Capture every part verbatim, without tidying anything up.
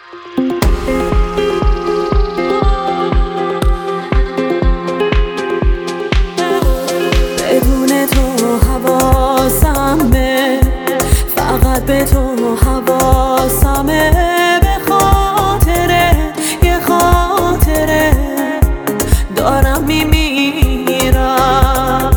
بدون تو حواسمه، فقط به تو حواسمه، به خاطره یه خاطره دارم میمیرم.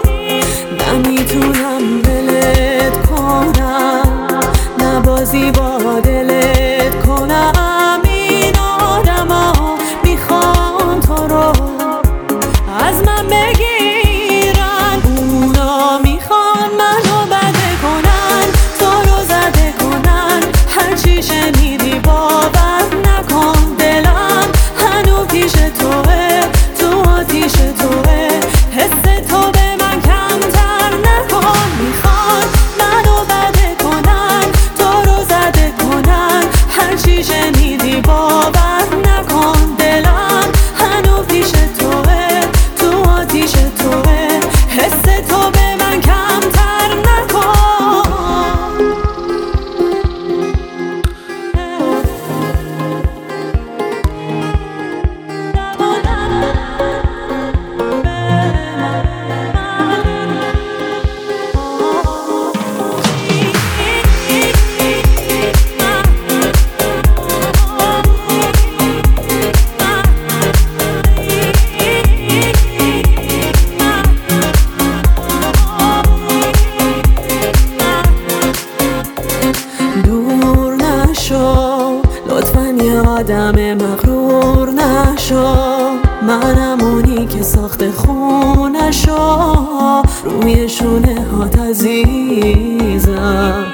نمیتونم دلت کنم، نه بازی با دلت کنم. این آدما میخوان تو رو از من بگیرن، اونا میخوان منو بده کنن، تو رو زده کنن. هرچی شنیدی باور نکن، دلم هنو پیش توه، تو آتیش توه. حس تو به من کمتر نکن، میخوان منو بده کنن، تو رو زده کنن. هرچی شنیدی باور نکن، دلم هنو پیش توه، تو آتیش توه. حس تو به من کمتر نکن. دور نشو لطفاً، یه آدم مغرور نشو. منم اونی که ساخت خونشو، روی شونه هات عزیزم.